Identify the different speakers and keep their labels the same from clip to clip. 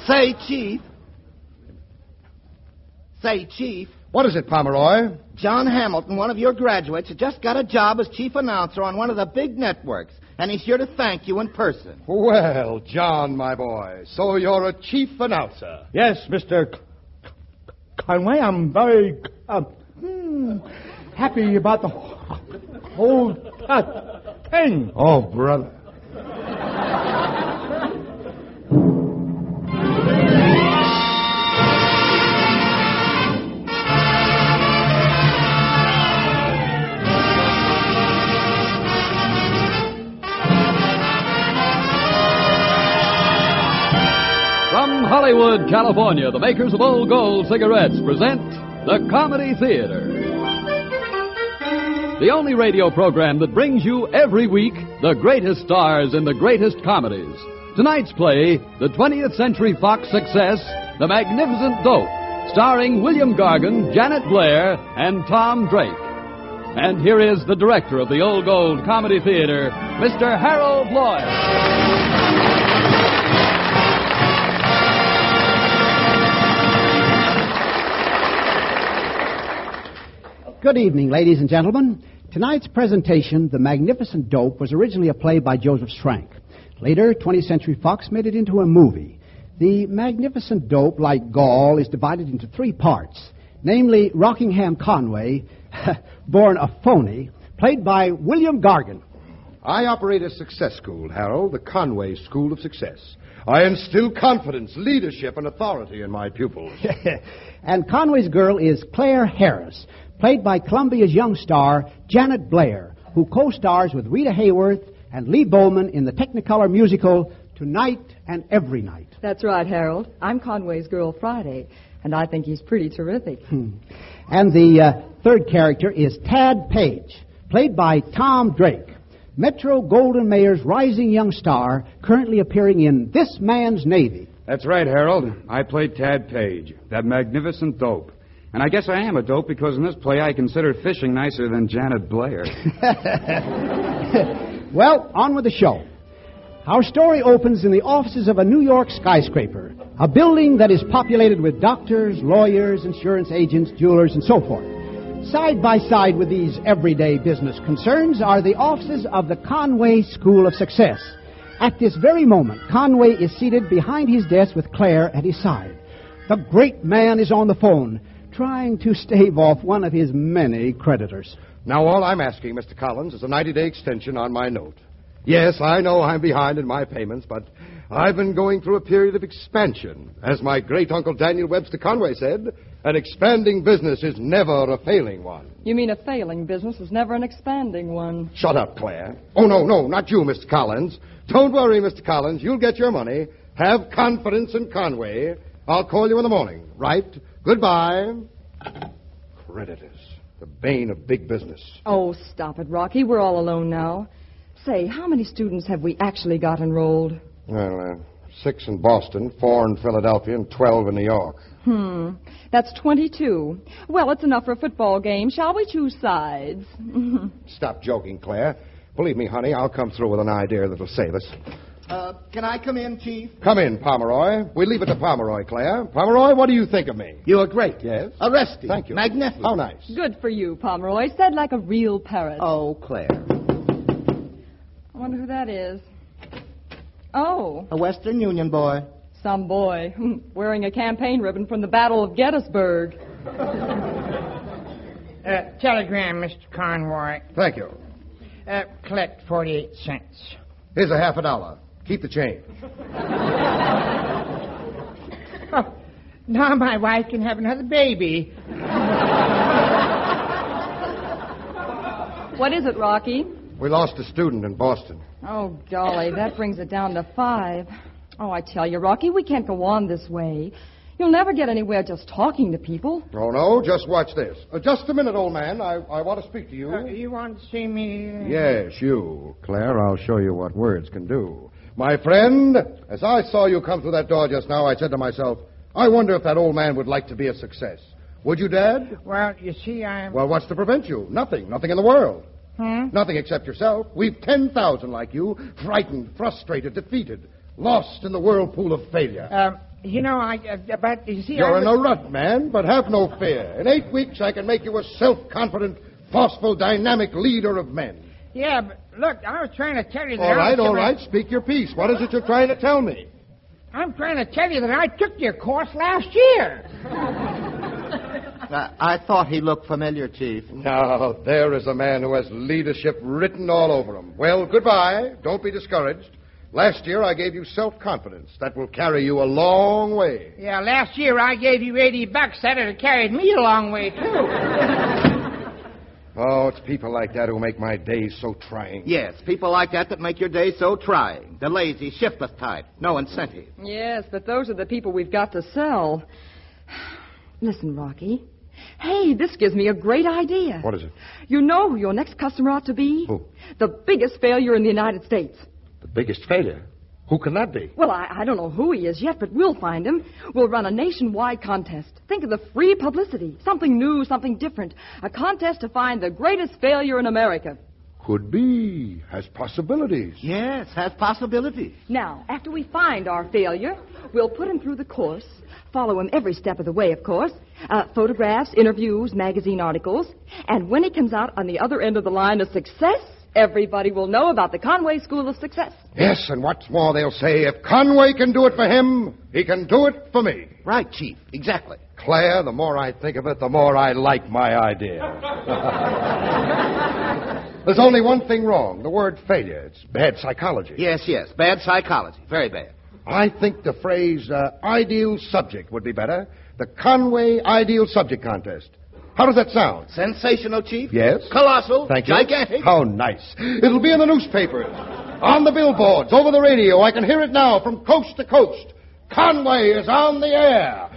Speaker 1: Say, Chief. Say, Chief.
Speaker 2: What is it, Pomeroy?
Speaker 1: John Hamilton, one of your graduates, has just got a job as chief announcer on one of the big networks, and he's here to thank you in person.
Speaker 2: Well, John, my boy, so you're a chief announcer.
Speaker 3: Yes, Mr. Conway, I'm very happy about the whole thing.
Speaker 2: Oh, brother.
Speaker 4: From Hollywood, California, the makers of Old Gold cigarettes present the Comedy Theater. The only radio program that brings you every week the greatest stars in the greatest comedies. Tonight's play, the 20th Century Fox success, The Magnificent Dope, starring William Gargan, Janet Blair, and Tom Drake. And here is the director of the Old Gold Comedy Theater, Mr. Harold Lloyd.
Speaker 5: Good evening, ladies and gentlemen. Tonight's presentation, The Magnificent Dope, was originally a play by Joseph Schrank. Later, 20th Century Fox made it into a movie. The Magnificent Dope, like Gaul, is divided into three parts, namely Rockingham Conway, born a phony, played by William Gargan.
Speaker 2: I operate a success school, Harold, the Conway School of Success. I instill confidence, leadership, and authority in my pupils.
Speaker 5: And Conway's girl is Claire Harris, played by Columbia's young star, Janet Blair, who co-stars with Rita Hayworth and Lee Bowman in the Technicolor musical Tonight and Every Night.
Speaker 6: That's right, Harold. I'm Conway's girl, Friday, and I think he's pretty terrific.
Speaker 5: And the third character is Tad Page, played by Tom Drake, Metro Golden Mayer's rising young star, currently appearing in This Man's Navy.
Speaker 7: That's right, Harold. I played Tad Page, that magnificent dope. And I guess I am a dope because in this play I consider fishing nicer than Janet Blair.
Speaker 5: Well, on with the show. Our story opens in the offices of a New York skyscraper, a building that is populated with doctors, lawyers, insurance agents, jewelers, and so forth. Side by side with these everyday business concerns are the offices of the Conway School of Success. At this very moment, Conway is seated behind his desk with Claire at his side. The great man is on the phone, trying to stave off one of his many creditors.
Speaker 2: Now, all I'm asking, Mr. Collins, is a 90-day extension on my note. Yes, I know I'm behind in my payments, but I've been going through a period of expansion. As my great-uncle Daniel Webster Conway said, an expanding business is never a failing one.
Speaker 6: You mean a failing business is never an expanding one?
Speaker 2: Shut up, Claire. Oh, no, not you, Mr. Collins. Don't worry, Mr. Collins. You'll get your money. Have confidence in Conway. I'll call you in the morning, right? Goodbye. Creditors, the bane of big business.
Speaker 6: Oh, stop it, Rocky. We're all alone now. Say, how many students have we actually got enrolled?
Speaker 2: Well, 6 in Boston, 4 in Philadelphia, and 12 in New York.
Speaker 6: That's 22. Well, it's enough for a football game. Shall we choose sides?
Speaker 2: Stop joking, Claire. Believe me, honey, I'll come through with an idea that'll save us.
Speaker 1: Can I come in, Chief?
Speaker 2: Come in, Pomeroy. We leave it to Pomeroy, Claire. Pomeroy, what do you think of me?
Speaker 1: You are great.
Speaker 2: Yes?
Speaker 1: Arresting.
Speaker 2: Thank you.
Speaker 1: Magnificent.
Speaker 2: How nice.
Speaker 6: Good for you, Pomeroy. Said like a real parrot.
Speaker 1: Oh, Claire.
Speaker 6: I wonder who that is. Oh.
Speaker 1: A Western Union boy.
Speaker 6: Some boy. Wearing a campaign ribbon from the Battle of Gettysburg.
Speaker 8: Telegram, Mr. Conroy.
Speaker 2: Thank you.
Speaker 8: Collect 48 cents.
Speaker 2: Here's a $50. Keep the change.
Speaker 8: Oh, now my wife can have another baby.
Speaker 6: What is it, Rocky?
Speaker 2: We lost a student in Boston.
Speaker 6: Oh, golly, that brings it down to 5. Oh, I tell you, Rocky, we can't go on this way. You'll never get anywhere just talking to people.
Speaker 2: Oh, no, just watch this. Just a minute, old man. I want to speak to you.
Speaker 8: You want to see me?
Speaker 2: Yes, you. Claire, I'll show you what words can do. My friend, as I saw you come through that door just now, I said to myself, I wonder if that old man would like to be a success. Would you, Dad?
Speaker 8: Well, you see, I'm...
Speaker 2: Well, what's to prevent you? Nothing. Nothing in the world.
Speaker 8: Hmm?
Speaker 2: Nothing except yourself. We've 10,000 like you, frightened, frustrated, defeated. lost in the whirlpool of failure.
Speaker 8: But you see,
Speaker 2: You're in a rut, man, but have no fear. In 8 weeks, I can make you a self-confident, forceful, dynamic leader of men.
Speaker 8: Yeah, but look, I was trying to tell you that...
Speaker 2: All right, speak your piece. What is it you're trying to tell me?
Speaker 8: I'm trying to tell you that I took your course last year.
Speaker 1: I thought he looked familiar, Chief.
Speaker 2: Now, there is a man who has leadership written all over him. Well, goodbye. Don't be discouraged. Last year, I gave you self-confidence. That will carry you a long way.
Speaker 8: Yeah, last year I gave you $80. That would have carried me a long way, too.
Speaker 2: Oh, it's people like that who make my days so trying.
Speaker 1: Yes, people like that make your day so trying. The lazy, shiftless type. No incentive.
Speaker 6: Yes, but those are the people we've got to sell. Listen, Rocky. Hey, this gives me a great idea.
Speaker 2: What is it?
Speaker 6: You know who your next customer ought to be?
Speaker 2: Who?
Speaker 6: The biggest failure in the United States.
Speaker 2: The biggest failure? Who can that be?
Speaker 6: Well, I don't know who he is yet, but we'll find him. We'll run a nationwide contest. Think of the free publicity. Something new, something different. A contest to find the greatest failure in America.
Speaker 2: Could be. Has possibilities.
Speaker 1: Yes, has possibilities.
Speaker 6: Now, after we find our failure, we'll put him through the course, follow him every step of the way, of course, photographs, interviews, magazine articles, and when he comes out on the other end of the line of success, everybody will know about the Conway School of Success.
Speaker 2: Yes, and what's more, they'll say, if Conway can do it for him, he can do it for me.
Speaker 1: Right, Chief. Exactly.
Speaker 2: Claire, the more I think of it, the more I like my idea. There's only one thing wrong, the word failure. It's bad psychology.
Speaker 1: Yes. Bad psychology. Very bad.
Speaker 2: I think the phrase ideal subject would be better. The Conway Ideal Subject Contest. How does that sound?
Speaker 1: Sensational, Chief.
Speaker 2: Yes.
Speaker 1: Colossal.
Speaker 2: Thank you.
Speaker 1: Gigantic.
Speaker 2: How nice. It'll be in the newspapers, on the billboards, over the radio. I can hear it now from coast to coast. Conway is on the air.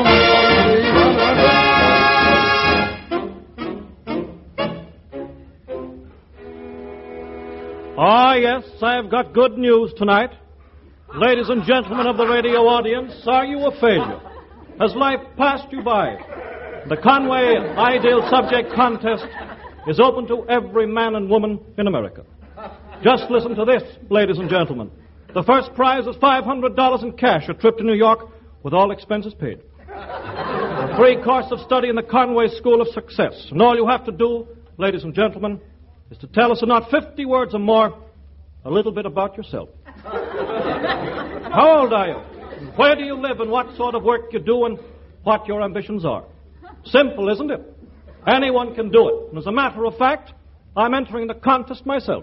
Speaker 9: Ah, yes, I've got good news tonight. Ladies and gentlemen of the radio audience, are you a failure? Has life passed you by? The Conway Ideal Subject Contest is open to every man and woman in America. Just listen to this, ladies and gentlemen. The first prize is $500 in cash, a trip to New York with all expenses paid. A free course of study in the Conway School of Success. And all you have to do, ladies and gentlemen, is to tell us in not 50 words or more a little bit about yourself. How old are you? Where do you live and what sort of work you do and what your ambitions are? Simple, isn't it? Anyone can do it. And as a matter of fact, I'm entering the contest myself.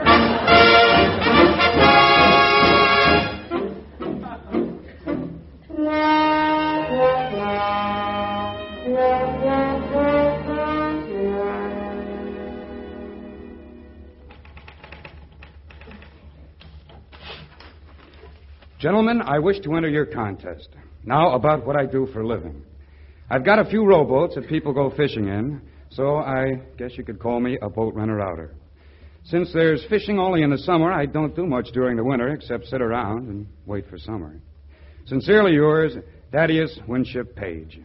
Speaker 7: Gentlemen, I wish to enter your contest. Now, about what I do for a living. I've got a few rowboats that people go fishing in, so I guess you could call me a boat renter-outer. Since there's fishing only in the summer, I don't do much during the winter except sit around and wait for summer. Sincerely yours, Thaddeus Winship Page.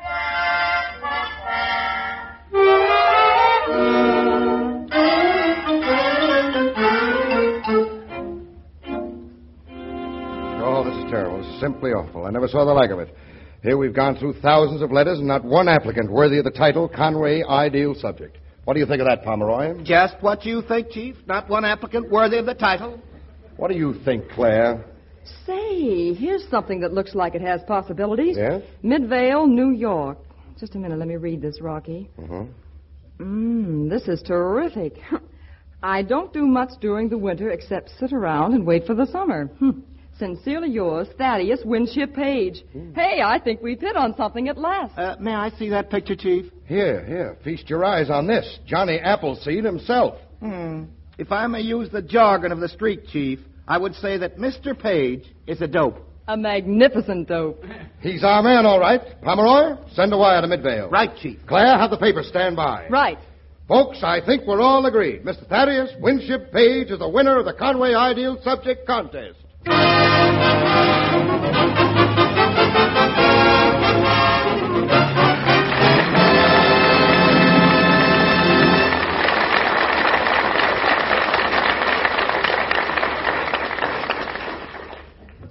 Speaker 2: Oh, this is terrible. This is simply awful. I never saw the like of it. Here we've gone through thousands of letters and not one applicant worthy of the title Conway Ideal Subject. What do you think of that, Pomeroy?
Speaker 1: Just what you think, Chief. Not one applicant worthy of the title.
Speaker 2: What do you think, Claire?
Speaker 6: Say, here's something that looks like it has possibilities.
Speaker 2: Yes?
Speaker 6: Midvale, New York. Just a minute, let me read this, Rocky. This is terrific. I don't do much during the winter except sit around and wait for the summer. Sincerely yours, Thaddeus Winship Page. Hey, I think we've hit on something at last.
Speaker 1: May I see that picture, Chief?
Speaker 2: Here. Feast your eyes on this. Johnny Appleseed himself.
Speaker 1: If I may use the jargon of the street, Chief, I would say that Mr. Page is a dope.
Speaker 6: A magnificent dope.
Speaker 2: He's our man, all right. Pomeroy, send a wire to Midvale.
Speaker 1: Right, Chief.
Speaker 2: Claire, have the paper stand by.
Speaker 6: Right.
Speaker 2: Folks, I think we're all agreed. Mr. Thaddeus Winship Page is the winner of the Conway Ideal Subject Contest.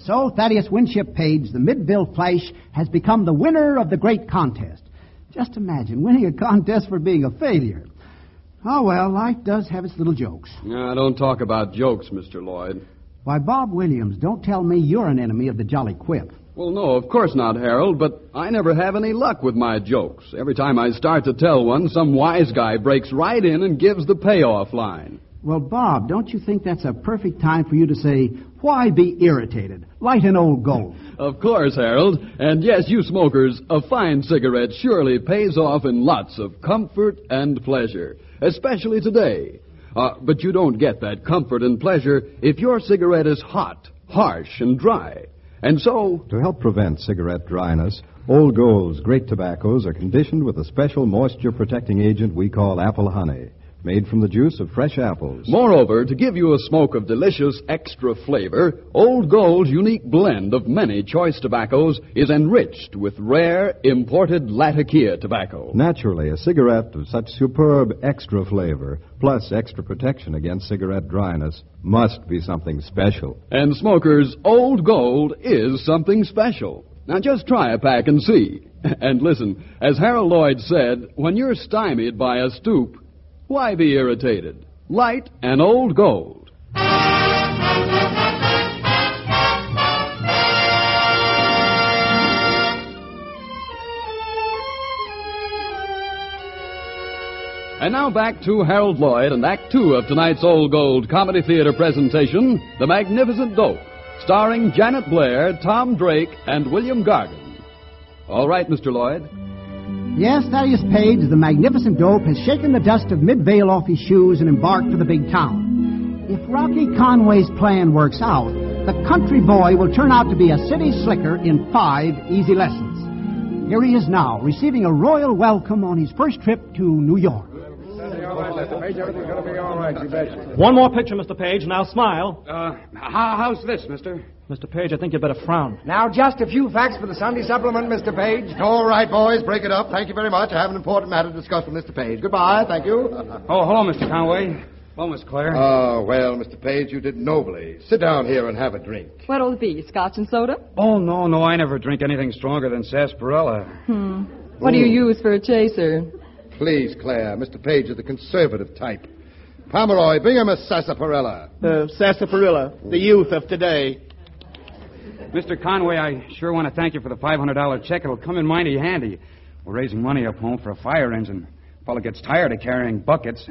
Speaker 5: So Thaddeus Winship Page, the Midville Flash, has become the winner of the great contest. Just imagine winning a contest for being a failure. Oh, well, life does have its little jokes.
Speaker 4: Now, don't talk about jokes, Mr. Lloyd.
Speaker 5: Why, Bob Williams, don't tell me you're an enemy of the Jolly Quip.
Speaker 4: Well, no, of course not, Harold, but I never have any luck with my jokes. Every time I start to tell one, some wise guy breaks right in and gives the payoff line.
Speaker 5: Well, Bob, don't you think that's a perfect time for you to say, why be irritated? Light an old gold.
Speaker 4: Of course, Harold. And yes, you smokers, a fine cigarette surely pays off in lots of comfort and pleasure, especially today. But you don't get that comfort and pleasure if your cigarette is hot, harsh, and dry. And so,
Speaker 10: to help prevent cigarette dryness, Old Gold's great tobaccos are conditioned with a special moisture-protecting agent we call apple honey, made from the juice of fresh apples.
Speaker 4: Moreover, to give you a smoke of delicious extra flavor, Old Gold's unique blend of many choice tobaccos is enriched with rare, imported Latakia tobacco.
Speaker 10: Naturally, a cigarette of such superb extra flavor, plus extra protection against cigarette dryness, must be something special.
Speaker 4: And smokers, Old Gold is something special. Now just try a pack and see. And listen, as Harold Lloyd said, when you're stymied by a stoop, why be irritated? Light an Old Gold. And now back to Harold Lloyd and Act Two of tonight's Old Gold Comedy Theater presentation, The Magnificent Dope, starring Janet Blair, Tom Drake, and William Gargan. All right, Mr. Lloyd.
Speaker 5: Yes, Thaddeus Page, the magnificent dope, has shaken the dust of Midvale off his shoes and embarked for the big town. If Rocky Conway's plan works out, the country boy will turn out to be a city slicker in 5 easy lessons. Here he is now, receiving a royal welcome on his first trip to New York.
Speaker 9: One more picture, Mr. Page. Now smile.
Speaker 7: How's this, mister?
Speaker 9: Mr. Page, I think you better frown.
Speaker 2: Now, just a few facts for the Sunday supplement, Mr. Page. All right, boys, break it up. Thank you very much. I have an important matter to discuss with Mr. Page. Goodbye. Thank you.
Speaker 7: Oh, hello, Mr. Conway. Hello, Miss Claire.
Speaker 2: Oh, well, Mr. Page, you did nobly. Sit down here and have a drink.
Speaker 6: What'll it be, scotch and soda?
Speaker 7: Oh, no, I never drink anything stronger than sarsaparilla.
Speaker 6: What do you use for a chaser?
Speaker 2: Please, Claire, Mr. Page is the conservative type. Pomeroy, bring him a sarsaparilla.
Speaker 1: Sarsaparilla, the youth of today.
Speaker 7: Mr. Conway, I sure want to thank you for the $500 check. It'll come in mighty handy. We're raising money up home for a fire engine. Fella gets tired of carrying buckets.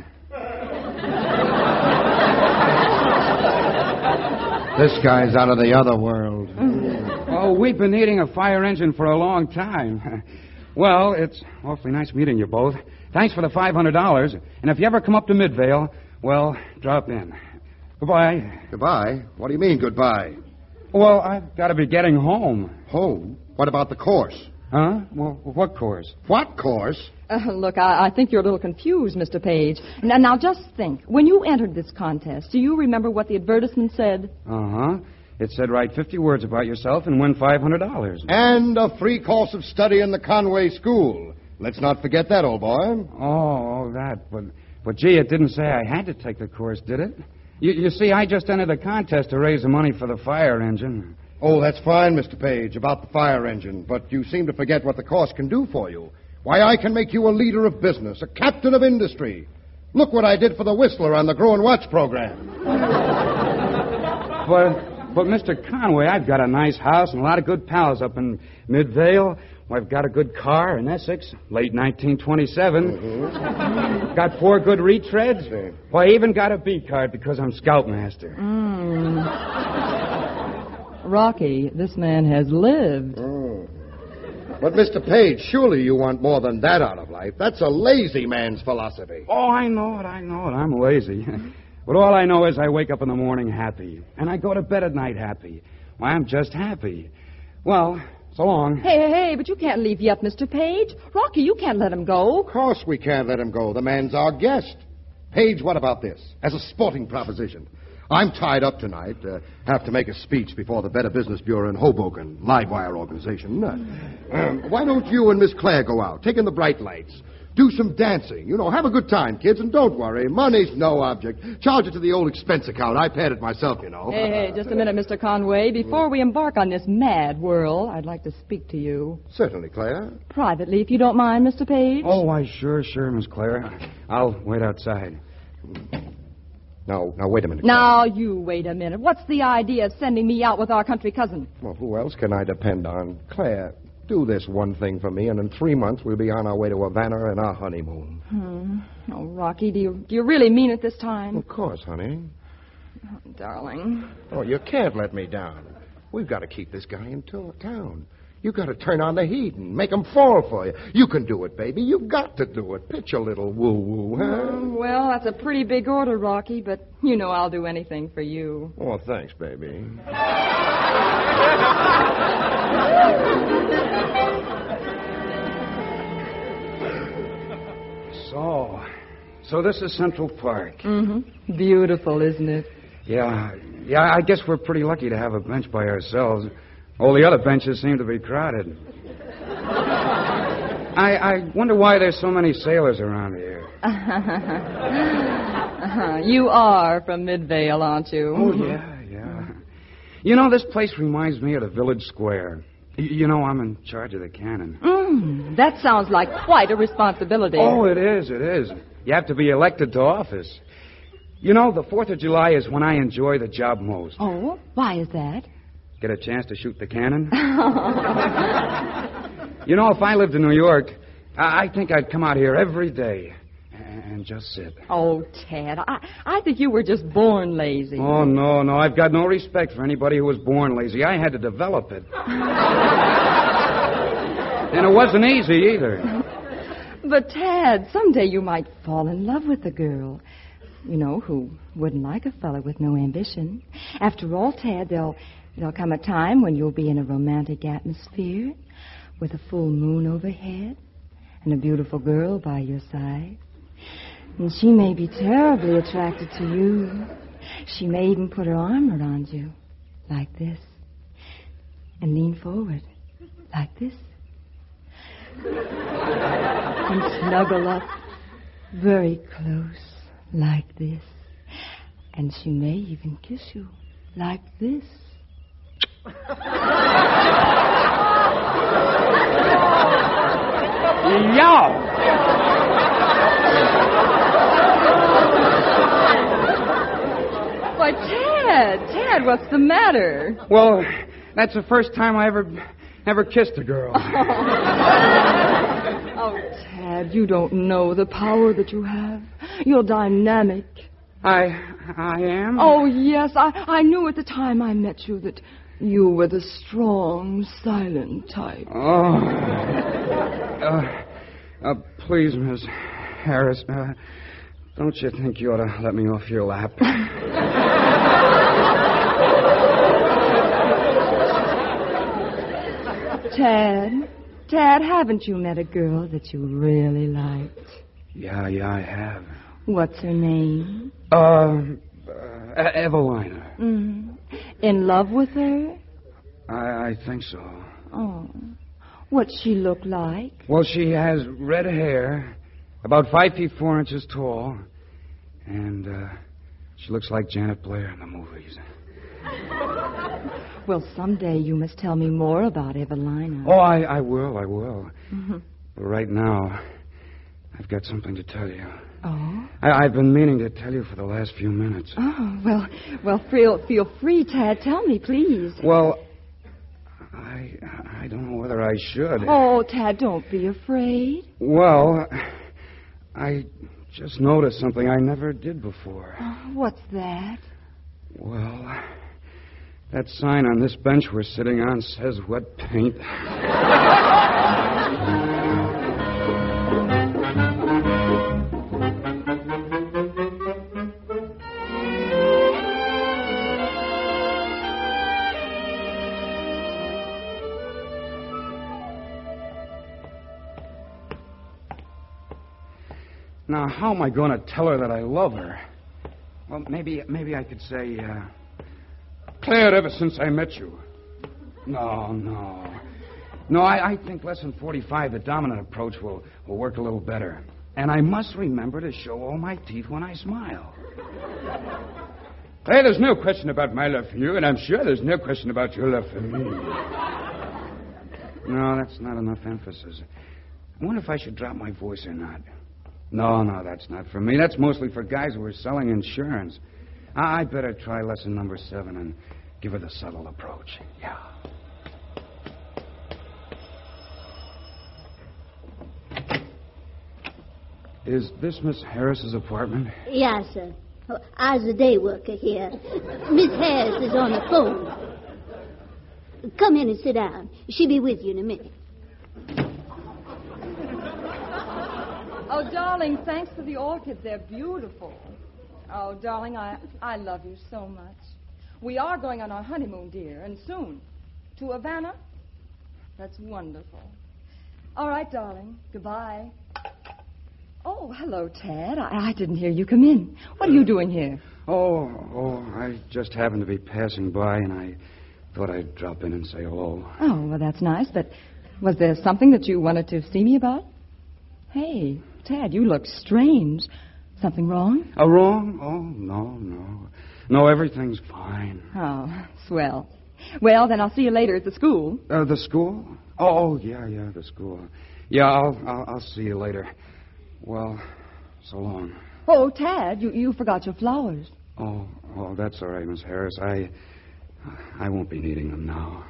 Speaker 2: This guy's out of the other world.
Speaker 7: Oh, we've been needing a fire engine for a long time. Well, it's awfully nice meeting you both. Thanks for the $500. And if you ever come up to Midvale, well, drop in. Goodbye.
Speaker 2: Goodbye? What do you mean, goodbye?
Speaker 7: Well, I've got to be getting home.
Speaker 2: Home? What about the course?
Speaker 7: Huh? Well, what course?
Speaker 2: What course?
Speaker 6: Look, I think you're a little confused, Mr. Page. Now, just think. When you entered this contest, do you remember what the advertisement said?
Speaker 7: Uh-huh. It said write 50 words about yourself and win $500.
Speaker 2: And a free course of study in the Conway School. Let's not forget that, old boy.
Speaker 7: Oh, that. But gee, it didn't say I had to take the course, did it? You see, I just entered the contest to raise the money for the fire engine.
Speaker 2: Oh, that's fine, Mr. Page, about the fire engine. But you seem to forget what the course can do for you. Why, I can make you a leader of business, a captain of industry. Look what I did for the Whistler on the Grow and Watch program.
Speaker 7: But, Mr. Conway, I've got a nice house and a lot of good pals up in Midvale. I've got a good car in Essex, late 1927. Mm-hmm. Got 4 good retreads. Well, I even got a B card because I'm scoutmaster.
Speaker 6: Rocky, this man has lived.
Speaker 2: Oh. But, Mr. Page, surely you want more than that out of life. That's a lazy man's philosophy.
Speaker 7: Oh, I know it. I'm lazy. But all I know is I wake up in the morning happy, and I go to bed at night happy. Why, I'm just happy. Well, so long.
Speaker 6: Hey, but you can't leave yet, Mr. Page. Rocky, you can't let him go.
Speaker 2: Of course we can't let him go. The man's our guest. Page, what about this? As a sporting proposition. I'm tied up tonight. Have to make a speech before the Better Business Bureau in Hoboken, Livewire organization. Why don't you and Miss Claire go out? Take in the bright lights. Do some dancing. You know, have a good time, kids, and don't worry. Money's no object. Charge it to the old expense account. I paid it myself, you know.
Speaker 6: Hey, just a minute, Mr. Conway. Before we embark on this mad whirl, I'd like to speak to you.
Speaker 2: Certainly, Claire.
Speaker 6: Privately, if you don't mind, Mr. Page.
Speaker 7: Oh, why, sure, Miss Clara. I'll wait outside.
Speaker 2: Now, wait a minute.
Speaker 6: Now, you wait a minute. What's the idea of sending me out with our country cousin?
Speaker 2: Well, who else can I depend on? Claire, do this one thing for me, and in 3 months we'll be on our way to Havana and our honeymoon.
Speaker 6: Oh, Rocky, do you really mean it this time?
Speaker 2: Of course, honey.
Speaker 6: Oh, darling.
Speaker 2: Oh, you can't let me down. We've got to keep this guy in town. You've got to turn on the heat and make him fall for you. You can do it, baby. You've got to do it. Pitch a little woo-woo, huh?
Speaker 6: Well, that's a pretty big order, Rocky, but you know I'll do anything for you.
Speaker 2: Oh, thanks, baby.
Speaker 7: So this is Central Park.
Speaker 6: Mm-hmm. Beautiful, isn't it?
Speaker 7: Yeah, I guess we're pretty lucky to have a bench by ourselves. All the other benches seem to be crowded. I wonder why there's so many sailors around here.
Speaker 6: You are from Midvale, aren't you?
Speaker 7: Oh, yeah. You know, this place reminds me of the village square. You know, I'm in charge of the cannon.
Speaker 6: That sounds like quite a responsibility.
Speaker 7: Oh, it is. You have to be elected to office. You know, the 4th of July is when I enjoy the job most.
Speaker 6: Oh, why is that?
Speaker 7: Get a chance to shoot the cannon? You know, if I lived in New York, I think I'd come out here every day and just sit.
Speaker 6: Oh, Ted, I think you were just born lazy.
Speaker 7: Oh, no. I've got no respect for anybody who was born lazy. I had to develop it. And it wasn't easy either.
Speaker 6: But, Ted, someday you might fall in love with a girl, you know, who wouldn't like a fella with no ambition. After all, Ted, there'll come a time when you'll be in a romantic atmosphere with a full moon overhead and a beautiful girl by your side. And she may be terribly attracted to you. She may even put her arm around you, like this, and lean forward, like this, and snuggle up very close, like this. And she may even kiss you, like this.
Speaker 7: Yow!
Speaker 6: Why, Ted, what's the matter?
Speaker 7: Well, that's the first time I ever kissed a girl.
Speaker 6: Oh, Ted, you don't know the power that you have. You're dynamic.
Speaker 7: I am?
Speaker 6: Oh, yes, I knew at the time I met you that you were the strong, silent type.
Speaker 7: Oh. Please, Miss Harris, don't you think you ought to let me off your lap? Ted, haven't you met a girl that you really liked? Yeah, I have.
Speaker 6: What's her name?
Speaker 7: Evelina.
Speaker 6: In love with her?
Speaker 7: I think so.
Speaker 6: Oh. What's she look like?
Speaker 7: Well, she has red hair, about 5 feet 4 inches tall, and she looks like Janet Blair in the movies.
Speaker 6: Well, someday you must tell me more about Evelina.
Speaker 7: Oh, I will. But right now, I've got something to tell you.
Speaker 6: Oh?
Speaker 7: I've been meaning to tell you for the last few minutes.
Speaker 6: Oh, well, feel free, Tad. Tell me, please.
Speaker 7: Well, I don't know whether I should.
Speaker 6: Oh, Tad, don't be afraid.
Speaker 7: Well, I just noticed something I never did before.
Speaker 6: What's that?
Speaker 7: Well, that sign on this bench we're sitting on says wet paint. Now, how am I going to tell her that I love her? Well, maybe I could say, Claire, ever since I met you. No. No, I think less than 45, the dominant approach, will work a little better. And I must remember to show all my teeth when I smile. Hey, there's no question about my love for you, and I'm sure there's no question about your love for me. No, that's not enough emphasis. I wonder if I should drop my voice or not. No, that's not for me. That's mostly for guys who are selling insurance. I'd better try lesson number 7 and give her the subtle approach. Yeah. Is this Miss Harris's apartment?
Speaker 11: Yes, sir. Oh, I's a day worker here. Miss Harris is on the phone. Come in and sit down. She'll be with you in a minute.
Speaker 6: Oh, darling, thanks for the orchids. They're beautiful. Oh, darling, I love you so much. We are going on our honeymoon, dear, and soon. To Havana? That's wonderful. All right, darling. Goodbye. Oh, hello, Ted. I didn't hear you come in. What are you doing here?
Speaker 7: Oh, I just happened to be passing by, and I thought I'd drop in and say hello.
Speaker 6: Oh, well, that's nice, but was there something that you wanted to see me about? Hey, Ted, you look strange. Something wrong?
Speaker 7: Wrong? Oh, no. No, everything's fine.
Speaker 6: Oh, swell. Well, then I'll see you later at the school.
Speaker 7: The school? Oh, yeah, the school. Yeah, I'll see you later. Well, so long.
Speaker 6: Oh, Tad, you forgot your flowers.
Speaker 7: Oh, that's all right, Miss Harris. I won't be needing them now.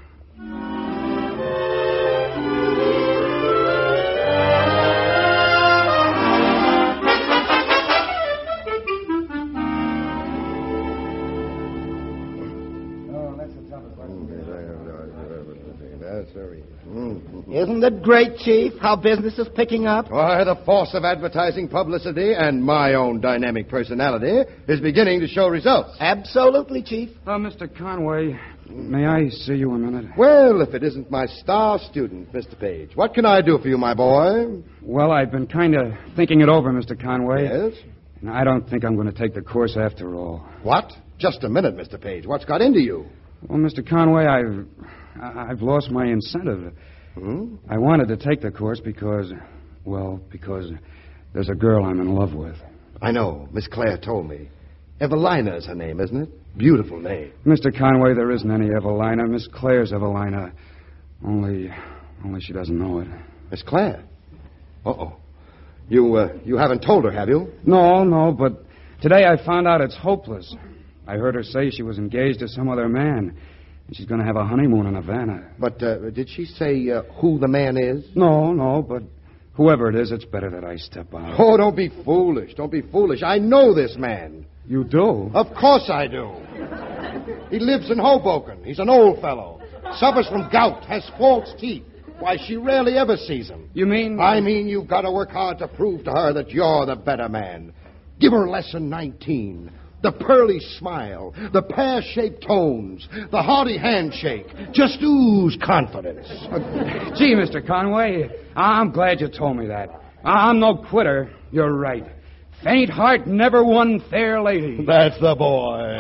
Speaker 1: Isn't it great, Chief, how business is picking up?
Speaker 2: Why, the force of advertising, publicity, and my own dynamic personality is beginning to show results.
Speaker 1: Absolutely, Chief.
Speaker 7: Mr. Conway, may I see you a minute?
Speaker 2: Well, if it isn't my star student, Mr. Page. What can I do for you, my boy?
Speaker 7: Well, I've been kind of thinking it over, Mr. Conway.
Speaker 2: Yes?
Speaker 7: And I don't think I'm going to take the course after all.
Speaker 2: What? Just a minute, Mr. Page. What's got into you?
Speaker 7: Well, Mr. Conway, I've lost my incentive.
Speaker 2: Hmm?
Speaker 7: I wanted to take the course because there's a girl I'm in love with.
Speaker 2: I know. Miss Claire told me. Evelina's her name, isn't it? Beautiful name.
Speaker 7: Mr. Conway, there isn't any Evelina. Miss Claire's Evelina. Only she doesn't know it.
Speaker 2: Miss Claire? Uh-oh. You haven't told her, have you?
Speaker 7: No, but today I found out it's hopeless. I heard her say she was engaged to some other man. And she's going to have a honeymoon in Havana.
Speaker 2: But did she say who the man is?
Speaker 7: No, but whoever it is, it's better that I step out.
Speaker 2: Oh, don't be foolish. I know this man.
Speaker 7: You do?
Speaker 2: Of course I do. He lives in Hoboken. He's an old fellow. Suffers from gout, has false teeth. Why, she rarely ever sees him.
Speaker 7: You mean?
Speaker 2: I mean you've got to work hard to prove to her that you're the better man. Give her lesson 19. The pearly smile, the pear-shaped tones, the hearty handshake. Just ooze confidence.
Speaker 7: Gee, Mr. Conway, I'm glad you told me that. I'm no quitter. You're right. Faint heart never won fair lady.
Speaker 2: That's the boy.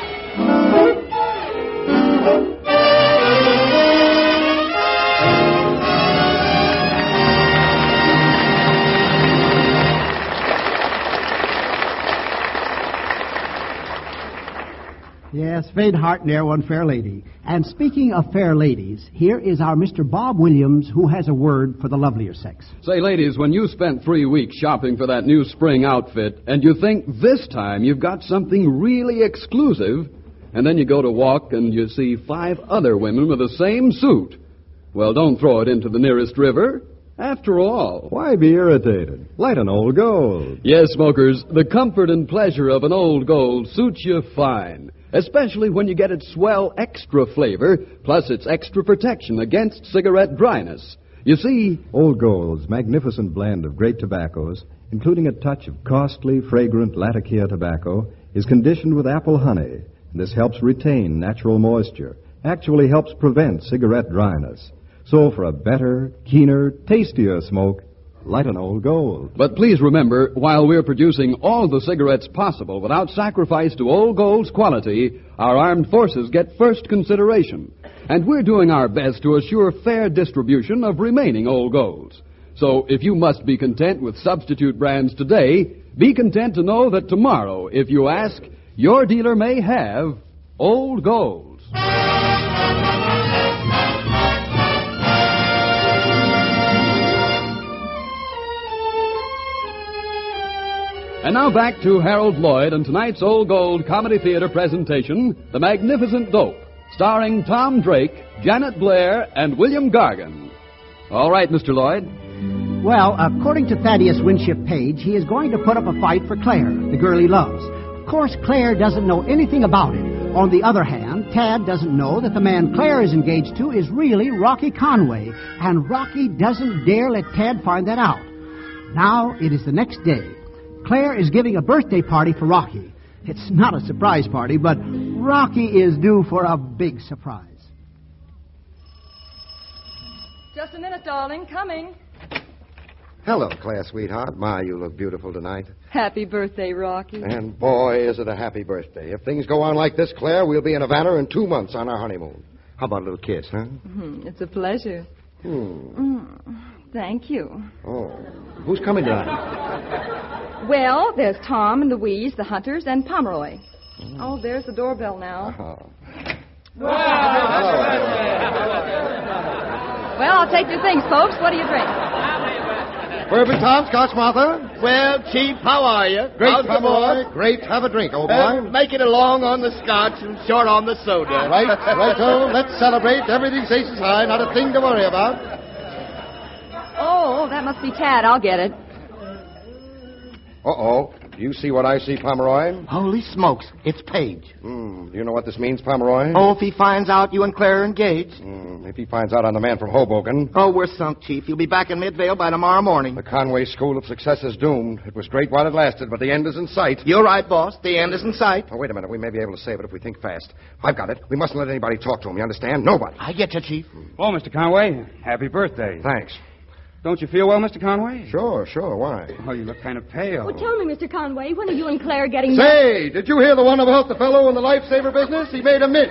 Speaker 5: Yes, faint heart ne'er won fair lady. And speaking of fair ladies, here is our Mr. Bob Williams, who has a word for the lovelier sex.
Speaker 4: Say, ladies, when you spent 3 weeks shopping for that new spring outfit, and you think this time you've got something really exclusive, and then you go to walk and you see 5 other women with the same suit, well, don't throw it into the nearest river. After all,
Speaker 10: why be irritated? Light an Old Gold.
Speaker 4: Yes, smokers, the comfort and pleasure of an Old Gold suits you fine, especially when you get its swell extra flavor, plus its extra protection against cigarette dryness. You see,
Speaker 10: Old Gold's magnificent blend of great tobaccos, including a touch of costly, fragrant Latakia tobacco, is conditioned with apple honey. And this helps retain natural moisture, actually helps prevent cigarette dryness. So for a better, keener, tastier smoke, light on Old Gold.
Speaker 4: But please remember, while we're producing all the cigarettes possible without sacrifice to Old Gold's quality, our armed forces get first consideration. And we're doing our best to assure fair distribution of remaining Old Golds. So if you must be content with substitute brands today, be content to know that tomorrow, if you ask, your dealer may have Old Golds. And now back to Harold Lloyd and tonight's Old Gold Comedy Theater presentation, The Magnificent Dope, starring Tom Drake, Janet Blair, and William Gargan. All right, Mr. Lloyd.
Speaker 5: Well, according to Thaddeus Winship Page, he is going to put up a fight for Claire, the girl he loves. Of course, Claire doesn't know anything about it. On the other hand, Tad doesn't know that the man Claire is engaged to is really Rocky Conway, and Rocky doesn't dare let Tad find that out. Now, it is the next day. Claire is giving a birthday party for Rocky. It's not a surprise party, but Rocky is due for a big surprise.
Speaker 6: Just a minute, darling. Coming.
Speaker 2: Hello, Claire, sweetheart. My, you look beautiful tonight.
Speaker 6: Happy birthday, Rocky.
Speaker 2: And boy, is it a happy birthday. If things go on like this, Claire, we'll be in Havana in 2 months on our honeymoon. How about a little kiss, huh?
Speaker 6: It's a pleasure. Thank you.
Speaker 2: Oh, who's coming tonight?
Speaker 6: Well, there's Tom and Louise, the Hunters, and Pomeroy. Oh, there's the doorbell now. Well, I'll take your things, folks. What do you drink?
Speaker 2: Bourbon, Tom, Scotch, Martha.
Speaker 1: Well, Chief, how are you?
Speaker 2: Great, Pomeroy. Great. Have a drink, old boy.
Speaker 1: Make it along on the scotch and short on the soda.
Speaker 2: Righto. Let's celebrate. Everything's aces high. Not a thing to worry about.
Speaker 6: Oh, that must be Tad. I'll get it.
Speaker 2: Uh-oh. Do you see what I see, Pomeroy?
Speaker 1: Holy smokes, it's Page.
Speaker 2: Do you know what this means, Pomeroy?
Speaker 1: Oh, if he finds out you and Claire are engaged.
Speaker 2: If he finds out I'm the man from Hoboken.
Speaker 1: Oh, we're sunk, Chief. You'll be back in Midvale by tomorrow morning.
Speaker 2: The Conway School of Success is doomed. It was great while it lasted, but the end is in sight.
Speaker 1: You're right, boss. The end is in sight.
Speaker 2: Oh, wait a minute. We may be able to save it if we think fast. I've got it. We mustn't let anybody talk to him, you understand? Nobody.
Speaker 1: I get you, Chief.
Speaker 7: Oh, Mr. Conway, happy birthday.
Speaker 2: Thanks.
Speaker 7: Don't you feel well, Mr. Conway?
Speaker 2: Sure. Why?
Speaker 7: Oh, you look kind of pale.
Speaker 11: Well, tell me, Mr. Conway, when are you and Claire getting
Speaker 2: Say, did you hear the one about the fellow in the lifesaver business? He made a mint.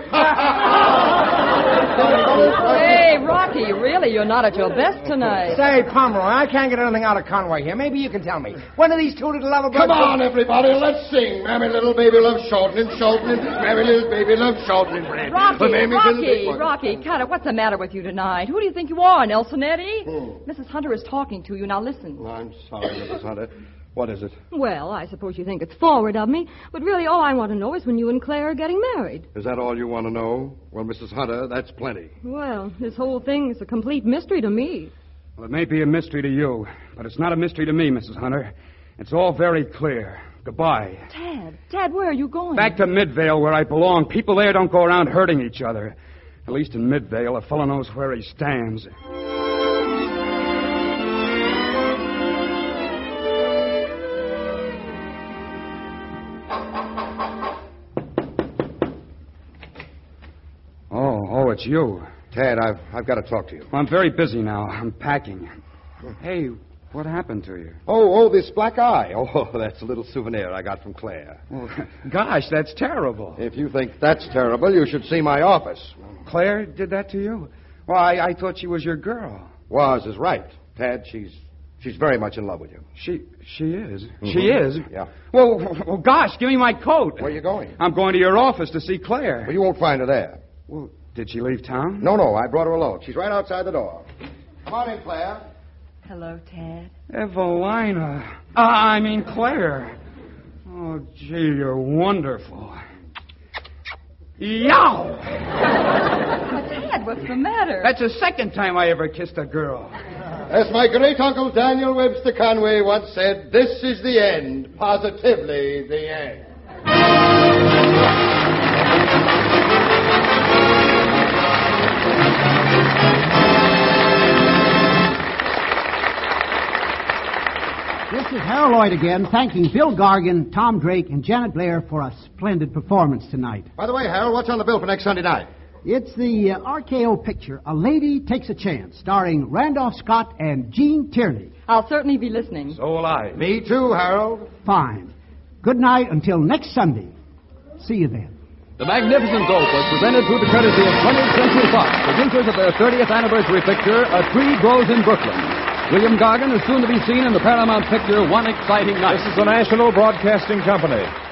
Speaker 6: Hey, Rocky, really, you're not at your best tonight.
Speaker 8: Say, Pomeroy, I can't get anything out of Conway here. Maybe you can tell me. When are these two little lovabirds...
Speaker 2: Come on, everybody, let's sing. Mammy little baby loves shortening. Mammy little baby loves shortening bread.
Speaker 6: Rocky, cut it. What's the matter with you tonight? Who do you think you are, Nelson Eddy? Mrs. Hunter is talking to you. Now listen.
Speaker 2: I'm sorry, Mrs. Hunter. What is it?
Speaker 11: Well, I suppose you think it's forward of me, but really all I want to know is when you and Claire are getting married.
Speaker 2: Is that all you want to know? Well, Mrs. Hunter, that's plenty.
Speaker 11: Well, this whole thing is a complete mystery to me.
Speaker 7: Well, it may be a mystery to you, but it's not a mystery to me, Mrs. Hunter. It's all very clear. Goodbye.
Speaker 11: Tad, where are you going?
Speaker 7: Back to Midvale, where I belong. People there don't go around hurting each other. At least in Midvale, a fellow knows where he stands. Oh, it's you.
Speaker 2: Tad, I've got to talk to you.
Speaker 7: Well, I'm very busy now. I'm packing. Hey, what happened to you?
Speaker 2: Oh, this black eye. Oh, that's a little souvenir I got from Claire.
Speaker 7: Well, gosh, that's terrible.
Speaker 2: If you think that's terrible, you should see my office.
Speaker 7: Claire did that to you? Well, I thought she was your girl.
Speaker 2: Was is right. Tad, she's very much in love with you.
Speaker 7: She is?
Speaker 2: Mm-hmm.
Speaker 7: She is?
Speaker 2: Yeah.
Speaker 7: Well, gosh, give me my coat.
Speaker 2: Where are you going?
Speaker 7: I'm going to your office to see Claire.
Speaker 2: Well, you won't find her there.
Speaker 7: Well, did she leave town?
Speaker 2: No, I brought her along. She's right outside the door. Come on in, Claire.
Speaker 6: Hello, Tad.
Speaker 7: Evelina. Claire. Oh, gee, you're wonderful. Yow!
Speaker 6: Tad, what's the matter?
Speaker 7: That's the second time I ever kissed a girl.
Speaker 2: As my great-uncle Daniel Webster Conway once said, this is the end, positively the end.
Speaker 5: This is Harold Lloyd again, thanking Bill Gargan, Tom Drake, and Janet Blair for a splendid performance tonight.
Speaker 2: By the way, Harold, what's on the bill for next Sunday night?
Speaker 5: It's the RKO picture, A Lady Takes a Chance, starring Randolph Scott and Gene Tierney.
Speaker 6: I'll certainly be listening.
Speaker 7: So will I.
Speaker 2: Me too, Harold.
Speaker 5: Fine. Good night until next Sunday. See you then.
Speaker 4: The Magnificent Dope was presented through the courtesy of 20th Century Fox, producers of their 30th anniversary picture, A Tree Grows in Brooklyn. William Gargan is soon to be seen in the Paramount picture, One Exciting Night.
Speaker 12: This is the National Broadcasting Company.